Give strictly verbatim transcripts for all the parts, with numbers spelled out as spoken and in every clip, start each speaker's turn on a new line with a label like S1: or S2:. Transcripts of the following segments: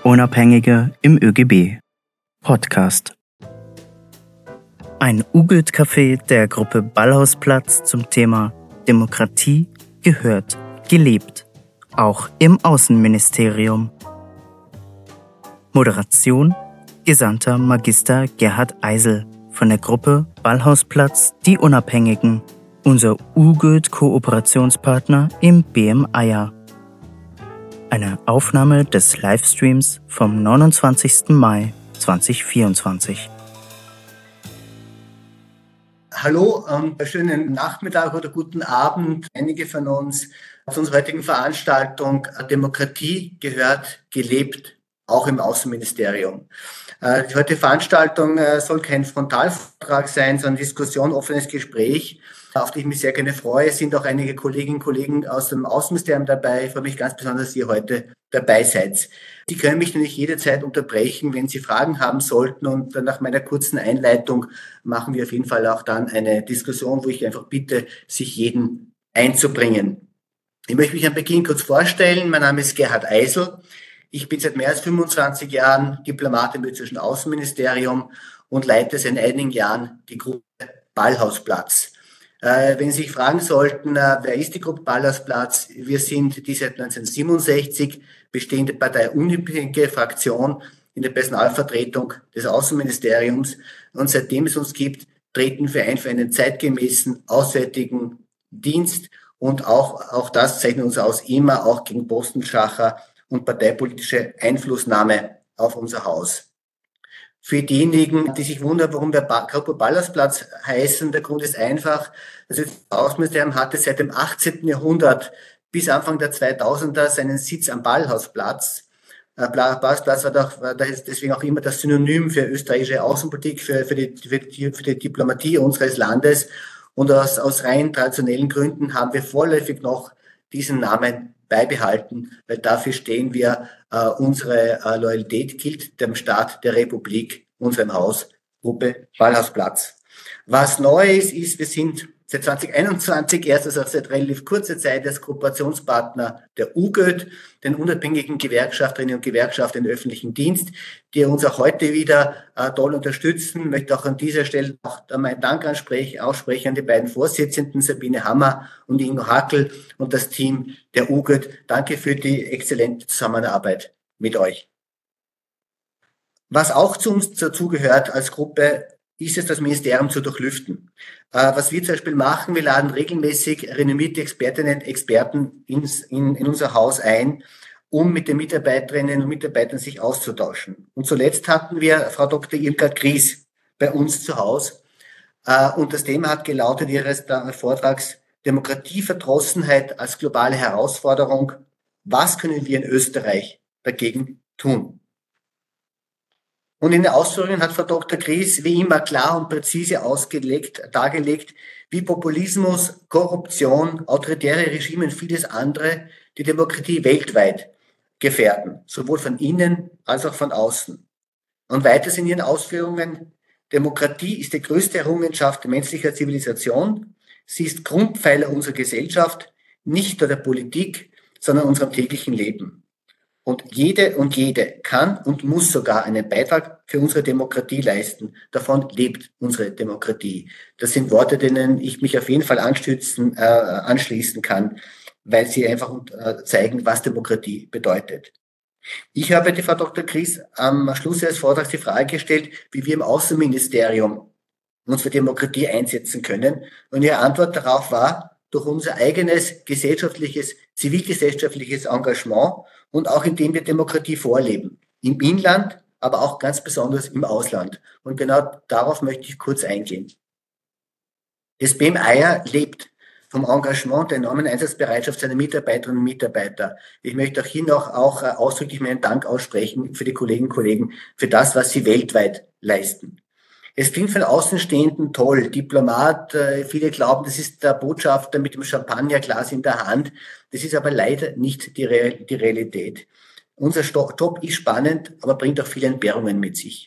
S1: Unabhängige im ÖGB Podcast. Ein U-Goethe-Café der Gruppe Ballhausplatz zum Thema Demokratie gehört gelebt, auch im Außenministerium. Moderation Gesandter Magister Gerhard Eisel von der Gruppe Ballhausplatz Die Unabhängigen, unser U-Goethe-Kooperationspartner im B M Eier. Eine Aufnahme des Livestreams vom neunundzwanzigsten Mai zweitausendvierundzwanzig.
S2: Hallo und einen schönen Nachmittag oder guten Abend. Einige von uns zu unserer heutigen Veranstaltung Demokratie gehört gelebt, auch im Außenministerium. Die heutige Veranstaltung soll kein Frontalvortrag sein, sondern Diskussion, offenes Gespräch, auf die ich mich sehr gerne freue. Es sind auch einige Kolleginnen und Kollegen aus dem Außenministerium dabei. Ich freue mich ganz besonders, dass ihr heute dabei seid. Sie können mich natürlich jederzeit unterbrechen, wenn Sie Fragen haben sollten. Und nach meiner kurzen Einleitung machen wir auf jeden Fall auch dann eine Diskussion, wo ich einfach bitte, sich jeden einzubringen. Ich möchte mich am Beginn kurz vorstellen. Mein Name ist Gerhard Eisel. Ich bin seit mehr als fünfundzwanzig Jahren Diplomat im österreichischen Außenministerium und leite seit einigen Jahren die Gruppe Ballhausplatz. Äh, wenn Sie sich fragen sollten, äh, wer ist die Gruppe Ballhausplatz? Wir sind die seit neunzehnhundertsiebenundsechzig bestehende parteiunabhängige Fraktion in der Personalvertretung des Außenministeriums. Und seitdem es uns gibt, treten wir ein für einen zeitgemäßen auswärtigen Dienst. Und auch, auch das zeichnet uns aus, immer auch gegen Postenschacher und parteipolitische Einflussnahme auf unser Haus. Für diejenigen, die sich wundern, warum wir Gruppe Ballhausplatz heißen, der Grund ist einfach, das Außenministerium hatte seit dem achtzehnten Jahrhundert bis Anfang der zweitausender seinen Sitz am Ballhausplatz. Ballhausplatz war, doch, war deswegen auch immer das Synonym für österreichische Außenpolitik, für, für, die, für, die, für die Diplomatie unseres Landes. Und aus, aus rein traditionellen Gründen haben wir vorläufig noch diesen Namen beibehalten, weil dafür stehen wir, äh, unsere äh, Loyalität gilt dem Staat der Republik, unserem Haus, Gruppe Ballhausplatz. Was neu ist, ist, wir sind seit zweitausendeinundzwanzig erst, also seit relativ kurzer Zeit, als Kooperationspartner der U-Goethe, den unabhängigen Gewerkschafterinnen und Gewerkschafter im öffentlichen Dienst, die uns auch heute wieder äh, toll unterstützen. Ich möchte auch an dieser Stelle auch meinen Dank aussprechen an die beiden Vorsitzenden, Sabine Hammer und Ingo Hackel und das Team der U-Goethe. Danke für die exzellente Zusammenarbeit mit euch. Was auch zu uns dazugehört als Gruppe, ist es, das Ministerium zu durchlüften. Äh, was wir zum Beispiel machen, wir laden regelmäßig renommierte Expertinnen und Experten ins, in, in unser Haus ein, um mit den Mitarbeiterinnen und Mitarbeitern sich auszutauschen. Und zuletzt hatten wir Frau Doktor Ilka Gries bei uns zu Hause. Äh, und das Thema hat gelautet ihres Vortrags Demokratieverdrossenheit als globale Herausforderung. Was können wir in Österreich dagegen tun? Und in den Ausführungen hat Frau Doktor Gries wie immer klar und präzise ausgelegt, dargelegt, wie Populismus, Korruption, autoritäre Regime und vieles andere die Demokratie weltweit gefährden, sowohl von innen als auch von außen. Und weiter in ihren Ausführungen, Demokratie ist die größte Errungenschaft menschlicher Zivilisation. Sie ist Grundpfeiler unserer Gesellschaft, nicht nur der Politik, sondern unserem täglichen Leben. Und jede und jede kann und muss sogar einen Beitrag für unsere Demokratie leisten. Davon lebt unsere Demokratie. Das sind Worte, denen ich mich auf jeden Fall anstützen, äh, anschließen kann, weil sie einfach äh, zeigen, was Demokratie bedeutet. Ich habe die Frau Doktor Gries am Schluss ihres Vortrags die Frage gestellt, wie wir im Außenministerium uns für Demokratie einsetzen können. Und ihre Antwort darauf war, durch unser eigenes gesellschaftliches, zivilgesellschaftliches Engagement und auch indem wir Demokratie vorleben. Im Inland, aber auch ganz besonders im Ausland. Und genau darauf möchte ich kurz eingehen. Das B M Eier lebt vom Engagement der enormen Einsatzbereitschaft seiner Mitarbeiterinnen und Mitarbeiter. Ich möchte auch hier noch auch ausdrücklich meinen Dank aussprechen für die Kolleginnen und Kollegen, für das, was sie weltweit leisten. Es klingt von Außenstehenden toll, Diplomat, äh, viele glauben, das ist der Botschafter mit dem Champagnerglas in der Hand. Das ist aber leider nicht die, Real, die Realität. Unser Job ist spannend, aber bringt auch viele Entbehrungen mit sich.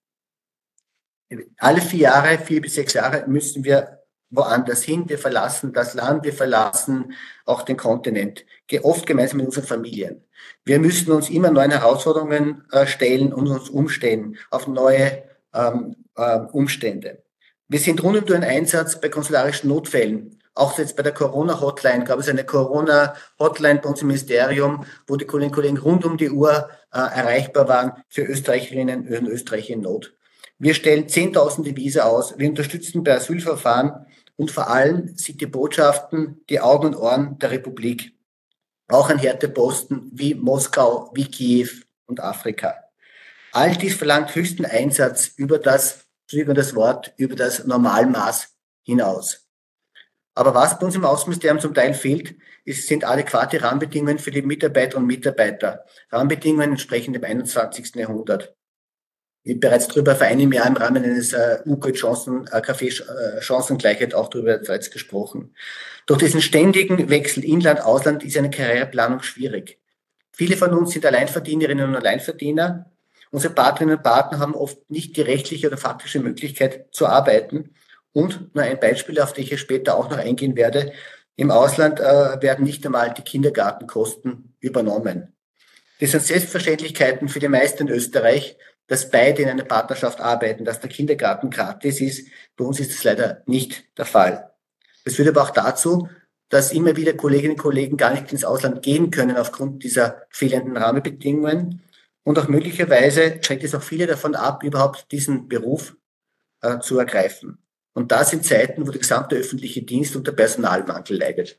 S2: Alle vier Jahre, vier bis sechs Jahre müssen wir woanders hin. Wir verlassen das Land, wir verlassen auch den Kontinent, oft gemeinsam mit unseren Familien. Wir müssen uns immer neuen Herausforderungen äh, stellen und uns umstellen auf neue ähm, äh, Umstände. Wir sind rund um den Einsatz bei konsularischen Notfällen. Auch jetzt bei der Corona-Hotline gab es eine Corona-Hotline bei uns im Ministerium, wo die Kolleginnen und Kollegen rund um die Uhr äh, erreichbar waren für Österreicherinnen und Österreicher in Not. Wir stellen Zehntausende Visa aus, wir unterstützen bei Asylverfahren und vor allem sind die Botschaften die Augen und Ohren der Republik. Auch an Härteposten wie Moskau, wie Kiew und Afrika. All dies verlangt höchsten Einsatz über das, über das Wort, über das Normalmaß hinaus. Aber was bei uns im Außenministerium zum Teil fehlt, ist, sind adäquate Rahmenbedingungen für die Mitarbeiterinnen und Mitarbeiter. Rahmenbedingungen entsprechend dem einundzwanzigsten Jahrhundert. Ich habe bereits darüber vor einem Jahr im Rahmen eines äh, U K Chancen, äh, Café äh, Chancengleichheit auch darüber bereits gesprochen. Durch diesen ständigen Wechsel Inland, Ausland ist eine Karriereplanung schwierig. Viele von uns sind Alleinverdienerinnen und Alleinverdiener. Unsere Partnerinnen und Partner haben oft nicht die rechtliche oder faktische Möglichkeit zu arbeiten. Und nur ein Beispiel, auf das ich später auch noch eingehen werde. Im Ausland äh, werden nicht einmal die Kindergartenkosten übernommen. Das sind Selbstverständlichkeiten für die meisten in Österreich, dass beide in einer Partnerschaft arbeiten, dass der Kindergarten gratis ist. Bei uns ist das leider nicht der Fall. Das führt aber auch dazu, dass immer wieder Kolleginnen und Kollegen gar nicht ins Ausland gehen können aufgrund dieser fehlenden Rahmenbedingungen. Und auch möglicherweise schreckt es auch viele davon ab, überhaupt diesen Beruf äh, zu ergreifen. Und das in Zeiten, wo der gesamte öffentliche Dienst unter Personalmangel leidet.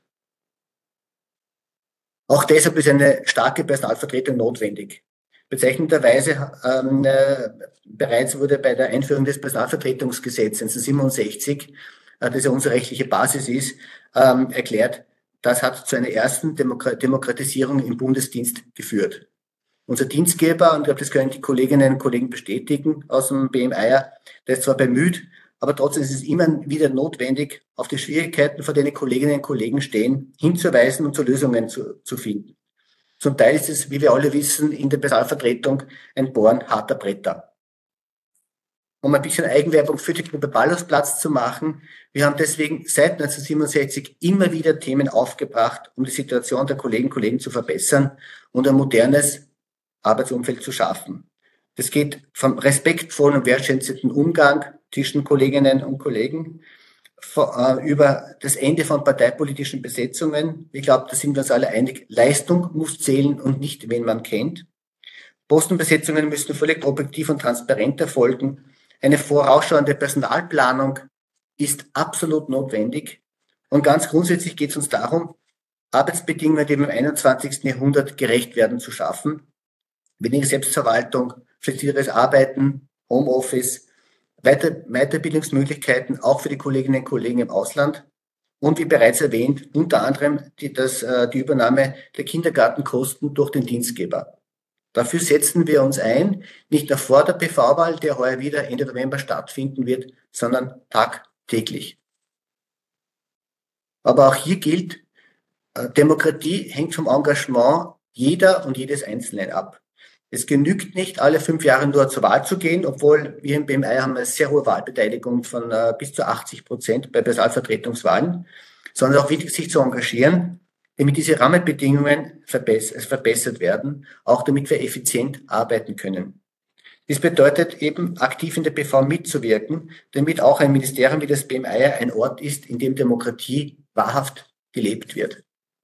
S2: Auch deshalb ist eine starke Personalvertretung notwendig. Bezeichnenderweise ähm, äh, bereits wurde bei der Einführung des Personalvertretungsgesetzes siebenundsechzig, äh, das ja unsere rechtliche Basis ist, ähm, erklärt, das hat zu einer ersten Demokra- Demokratisierung im Bundesdienst geführt. Unser Dienstgeber, und ich glaube, das können die Kolleginnen und Kollegen bestätigen aus dem B M I R, der ist zwar bemüht, aber trotzdem ist es immer wieder notwendig, auf die Schwierigkeiten, vor denen Kolleginnen und Kollegen stehen, hinzuweisen und zu Lösungen zu, zu finden. Zum Teil ist es, wie wir alle wissen, in der Personalvertretung ein Bohren harter Bretter. Um ein bisschen Eigenwerbung für die Gruppe Ballhausplatz zu machen, wir haben deswegen seit neunzehnhundertsiebenundsechzig immer wieder Themen aufgebracht, um die Situation der Kolleginnen und Kollegen zu verbessern und ein modernes Arbeitsumfeld zu schaffen. Das geht vom respektvollen und wertschätzenden Umgang zwischen Kolleginnen und Kollegen über das Ende von parteipolitischen Besetzungen. Ich glaube, da sind wir uns alle einig. Leistung muss zählen und nicht, wen man kennt. Postenbesetzungen müssen völlig objektiv und transparent erfolgen. Eine vorausschauende Personalplanung ist absolut notwendig. Und ganz grundsätzlich geht es uns darum, Arbeitsbedingungen, die im einundzwanzigsten Jahrhundert gerecht werden, zu schaffen. Weniger Selbstverwaltung, flexibleres Arbeiten, Homeoffice, Weiter, Weiterbildungsmöglichkeiten auch für die Kolleginnen und Kollegen im Ausland und wie bereits erwähnt, unter anderem die, das, die Übernahme der Kindergartenkosten durch den Dienstgeber. Dafür setzen wir uns ein, nicht nur vor der P V-Wahl, der heuer wieder Ende November stattfinden wird, sondern tagtäglich. Aber auch hier gilt, Demokratie hängt vom Engagement jeder und jedes Einzelnen ab. Es genügt nicht, alle fünf Jahre nur zur Wahl zu gehen, obwohl wir im B M I haben eine sehr hohe Wahlbeteiligung von äh, bis zu achtzig Prozent bei Personalvertretungswahlen, sondern auch wichtig, sich zu engagieren, damit diese Rahmenbedingungen verbess- verbessert werden, auch damit wir effizient arbeiten können. Dies bedeutet eben, aktiv in der P V mitzuwirken, damit auch ein Ministerium wie das B M I ein Ort ist, in dem Demokratie wahrhaft gelebt wird.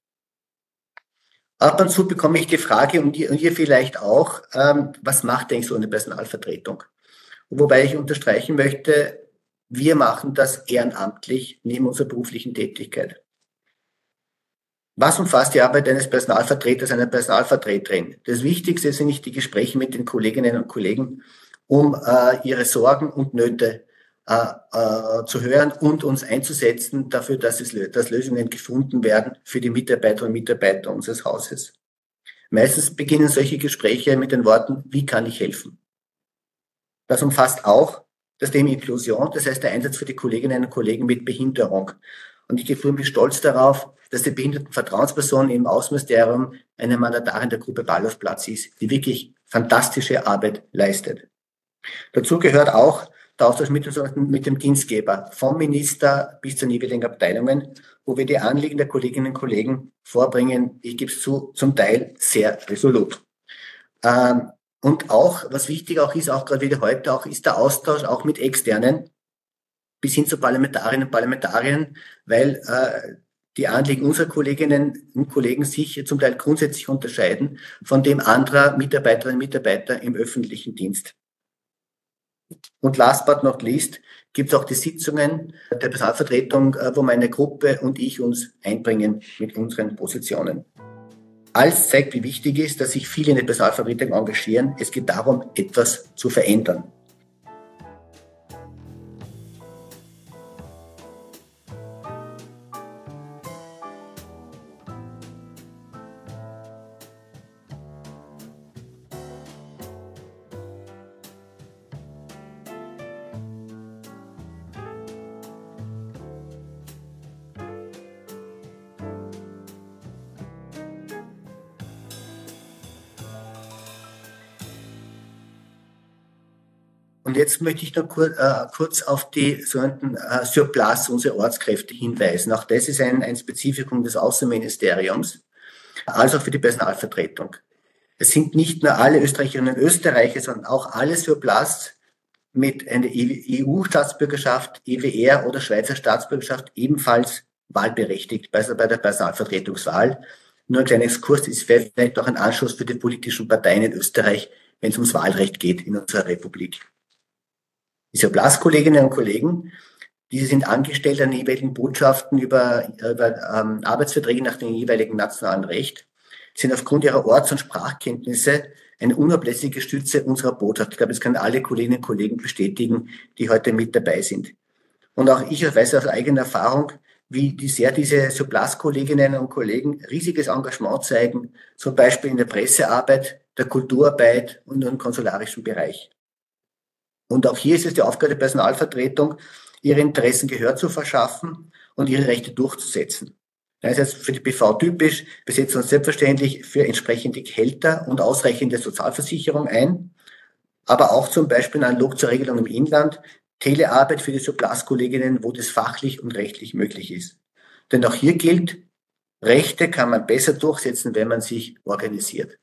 S2: Ab und zu bekomme ich die Frage, und ihr, und ihr vielleicht auch, ähm, was macht eigentlich so eine Personalvertretung? Wobei ich unterstreichen möchte, wir machen das ehrenamtlich neben unserer beruflichen Tätigkeit. Was umfasst die Arbeit eines Personalvertreters, einer Personalvertreterin? Das Wichtigste sind nicht die Gespräche mit den Kolleginnen und Kollegen, um äh, ihre Sorgen und Nöte äh, äh, zu hören und uns einzusetzen dafür, dass, es, dass Lösungen gefunden werden für die Mitarbeiterinnen und Mitarbeiter unseres Hauses. Meistens beginnen solche Gespräche mit den Worten, wie kann ich helfen? Das umfasst auch das Thema Inklusion, das heißt der Einsatz für die Kolleginnen und Kollegen mit Behinderung. Und ich fühle mich stolz darauf, dass die Behindertenvertrauensperson im Außenministerium eine Mandatarin der Gruppe Ballhausplatz ist, die wirklich fantastische Arbeit leistet. Dazu gehört auch, der Austausch mit, mit dem Dienstgeber, vom Minister bis zu den jeweiligen Abteilungen, wo wir die Anliegen der Kolleginnen und Kollegen vorbringen, ich gebe es zu, zum Teil sehr resolut. Ähm, und auch, was wichtig auch ist, auch gerade wieder heute, auch ist der Austausch auch mit Externen bis hin zu Parlamentarierinnen und Parlamentariern, weil äh, die Anliegen unserer Kolleginnen und Kollegen sich zum Teil grundsätzlich unterscheiden von dem anderer Mitarbeiterinnen und Mitarbeiter im öffentlichen Dienst. Und last but not least gibt es auch die Sitzungen der Personalvertretung, wo meine Gruppe und ich uns einbringen mit unseren Positionen. Alles zeigt, wie wichtig es ist, dass sich viele in der Personalvertretung engagieren. Es geht darum, etwas zu verändern. Und jetzt möchte ich noch kur, äh, kurz auf die sogenannten äh, Surplus unserer Ortskräfte hinweisen. Auch das ist ein, ein Spezifikum des Außenministeriums, als auch für die Personalvertretung. Es sind nicht nur alle Österreicherinnen und Österreicher, sondern auch alle Surplus mit einer E U-Staatsbürgerschaft, E W R oder Schweizer Staatsbürgerschaft ebenfalls wahlberechtigt, also bei der Personalvertretungswahl. Nur ein kleiner Exkurs, ist vielleicht auch ein Anschluss für die politischen Parteien in Österreich, wenn es ums Wahlrecht geht in unserer Republik. Die Surplus-Kolleginnen und Kollegen, diese sind angestellt an den jeweiligen Botschaften über, über ähm, Arbeitsverträge nach dem jeweiligen nationalen Recht, sind aufgrund ihrer Orts- und Sprachkenntnisse eine unablässige Stütze unserer Botschaft. Ich glaube, das können alle Kolleginnen und Kollegen bestätigen, die heute mit dabei sind. Und auch ich weiß aus eigener Erfahrung, wie die sehr diese Surplus-Kolleginnen und Kollegen riesiges Engagement zeigen, zum Beispiel in der Pressearbeit, der Kulturarbeit und im konsularischen Bereich. Und auch hier ist es die Aufgabe der Personalvertretung, ihre Interessen Gehör zu verschaffen und ihre Rechte durchzusetzen. Das heißt für die B V typisch, wir setzen uns selbstverständlich für entsprechende Gehälter und ausreichende Sozialversicherung ein, aber auch zum Beispiel analog zur Regelung im Inland, Telearbeit für die Surplus-Kolleginnen, wo das fachlich und rechtlich möglich ist. Denn auch hier gilt, Rechte kann man besser durchsetzen, wenn man sich organisiert.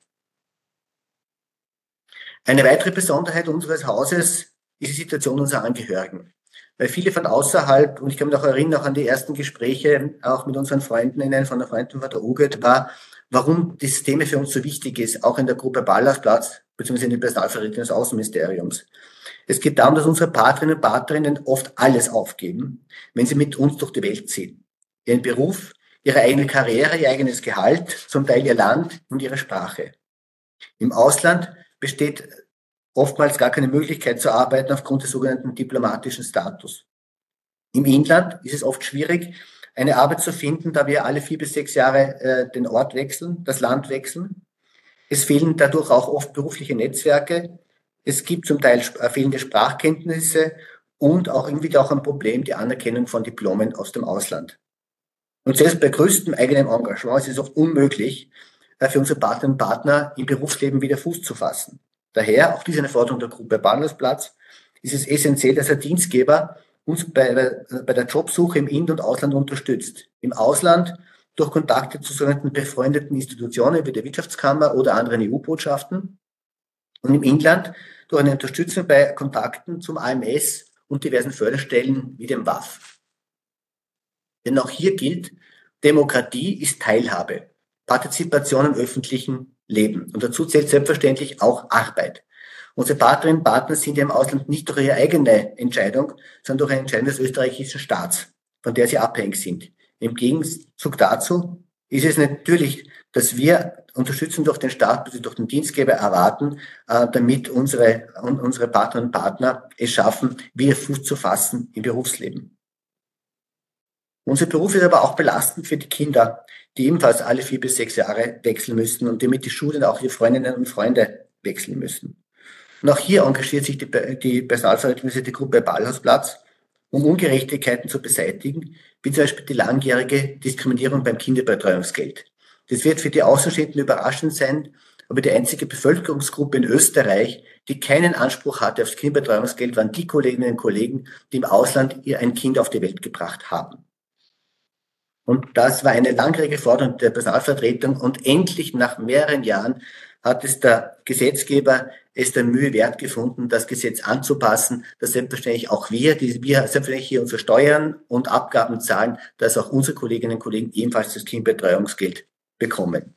S2: Eine weitere Besonderheit unseres Hauses ist die Situation unserer Angehörigen. Weil viele von außerhalb, und ich kann mich noch erinnern, auch an die ersten Gespräche, auch mit unseren Freundinnen von der Freundin von der U G E T, war, warum das Thema für uns so wichtig ist, auch in der Gruppe Ballersplatz, beziehungsweise in der Personalvertretung des Außenministeriums. Es geht darum, dass unsere Partnerinnen und Partnerinnen oft alles aufgeben, wenn sie mit uns durch die Welt ziehen. Ihren Beruf, ihre eigene Karriere, ihr eigenes Gehalt, zum Teil ihr Land und ihre Sprache. Im Ausland besteht oftmals gar keine Möglichkeit zu arbeiten aufgrund des sogenannten diplomatischen Status. Im Inland ist es oft schwierig, eine Arbeit zu finden, da wir alle vier bis sechs Jahre äh, den Ort wechseln, das Land wechseln. Es fehlen dadurch auch oft berufliche Netzwerke. Es gibt zum Teil äh, fehlende Sprachkenntnisse und auch irgendwie auch ein Problem, die Anerkennung von Diplomen aus dem Ausland. Und selbst bei größtem eigenem Engagement ist es oft unmöglich, äh, für unsere Partnerinnen und Partner im Berufsleben wieder Fuß zu fassen. Daher, auch diese Forderung der Gruppe Ballersplatz, ist es essentiell, dass der Dienstgeber uns bei, bei der Jobsuche im In- und Ausland unterstützt. Im Ausland durch Kontakte zu sogenannten befreundeten Institutionen wie der Wirtschaftskammer oder anderen E U-Botschaften und im Inland durch eine Unterstützung bei Kontakten zum A M S und diversen Förderstellen wie dem W A F. Denn auch hier gilt, Demokratie ist Teilhabe, Partizipation im öffentlichen Leben. Und dazu zählt selbstverständlich auch Arbeit. Unsere Partnerinnen und Partner sind ja im Ausland nicht durch ihre eigene Entscheidung, sondern durch eine Entscheidung des österreichischen Staats, von der sie abhängig sind. Im Gegenzug dazu ist es natürlich, dass wir Unterstützung durch den Staat, also durch den Dienstgeber erwarten, damit unsere, unsere Partnerinnen und Partner es schaffen, wieder Fuß zu fassen im Berufsleben. Unser Beruf ist aber auch belastend für die Kinder, die ebenfalls alle vier bis sechs Jahre wechseln müssen und damit die Schulen auch ihre Freundinnen und Freunde wechseln müssen. Und auch hier engagiert sich die, die Personalvertretung, die Gruppe Ballhausplatz, um Ungerechtigkeiten zu beseitigen, wie zum Beispiel die langjährige Diskriminierung beim Kinderbetreuungsgeld. Das wird für die Außenstehenden überraschend sein, aber die einzige Bevölkerungsgruppe in Österreich, die keinen Anspruch hatte aufs Kinderbetreuungsgeld, waren die Kolleginnen und Kollegen, die im Ausland ihr ein Kind auf die Welt gebracht haben. Und das war eine langjährige Forderung der Personalvertretung und endlich nach mehreren Jahren hat es der Gesetzgeber es der Mühe wert gefunden, das Gesetz anzupassen, dass selbstverständlich auch wir, die wir selbstverständlich hier unsere Steuern und Abgaben zahlen, dass auch unsere Kolleginnen und Kollegen ebenfalls das Kinderbetreuungsgeld bekommen.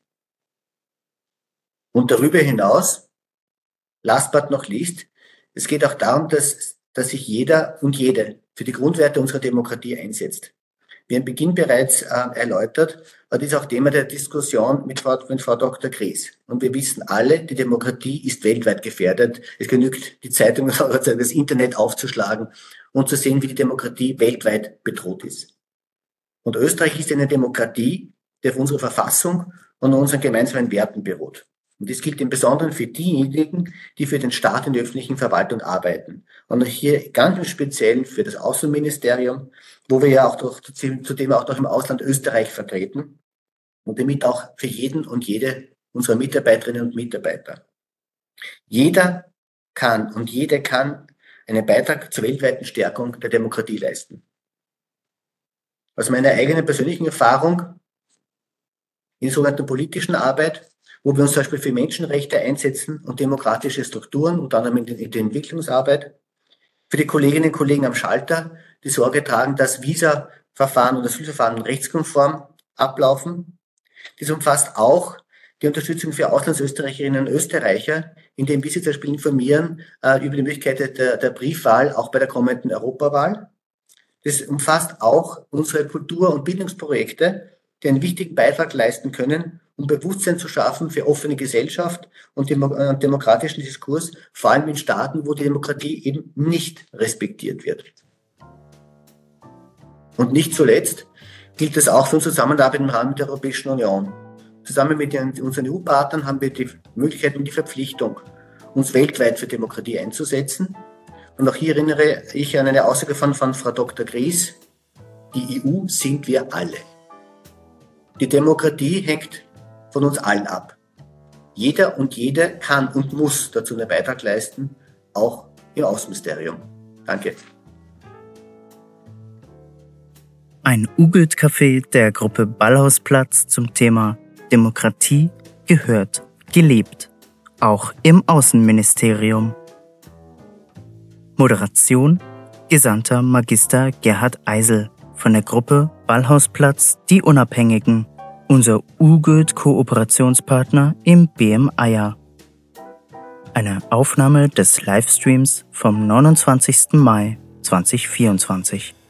S2: Und darüber hinaus, last but not least, es geht auch darum, dass, dass sich jeder und jede für die Grundwerte unserer Demokratie einsetzt. Wie am Beginn bereits äh, erläutert, war dies auch Thema der Diskussion mit Frau, mit Frau Doktor Gries. Und wir wissen alle, die Demokratie ist weltweit gefährdet. Es genügt, die Zeitung oder das Internet aufzuschlagen und zu sehen, wie die Demokratie weltweit bedroht ist. Und Österreich ist eine Demokratie, die auf unserer Verfassung und unseren gemeinsamen Werten beruht. Und das gilt im Besonderen für diejenigen, die für den Staat in der öffentlichen Verwaltung arbeiten. Und hier ganz im Speziellen für das Außenministerium, wo wir ja auch durch, zudem auch noch im Ausland Österreich vertreten und damit auch für jeden und jede unserer Mitarbeiterinnen und Mitarbeiter. Jeder kann und jede kann einen Beitrag zur weltweiten Stärkung der Demokratie leisten. Aus meiner eigenen persönlichen Erfahrung in der sogenannten politischen Arbeit, wo wir uns zum Beispiel für Menschenrechte einsetzen und demokratische Strukturen, unter anderem in der Entwicklungsarbeit, für die Kolleginnen und Kollegen am Schalter, die Sorge tragen, dass Visa-Verfahren und Asylverfahren rechtskonform ablaufen. Dies umfasst auch die Unterstützung für Auslandsösterreicherinnen und Österreicher, indem wir sie zum Beispiel informieren äh, über die Möglichkeit der, der Briefwahl, auch bei der kommenden Europawahl. Das umfasst auch unsere Kultur- und Bildungsprojekte, die einen wichtigen Beitrag leisten können, um Bewusstsein zu schaffen für offene Gesellschaft und dem, demokratischen Diskurs, vor allem in Staaten, wo die Demokratie eben nicht respektiert wird. Und nicht zuletzt gilt das auch für unsere Zusammenarbeit im Rahmen der Europäischen Union. Zusammen mit den, unseren E U-Partnern haben wir die Möglichkeit und die Verpflichtung, uns weltweit für Demokratie einzusetzen. Und auch hier erinnere ich an eine Aussage von, von Frau Doktor Gries: Die E U sind wir alle. Die Demokratie hängt von uns allen ab. Jeder und jede kann und muss dazu einen Beitrag leisten, auch im Außenministerium. Danke.
S1: Ein U-Goethe-Café der Gruppe Ballhausplatz zum Thema Demokratie gehört gelebt, auch im Außenministerium. Moderation: Gesandter Magister Gerhard Eisel von der Gruppe Ballhausplatz Die Unabhängigen, unser U-Goethe-Kooperationspartner im B M Eier. Eine Aufnahme des Livestreams vom neunundzwanzigsten Mai zweitausendvierundzwanzig.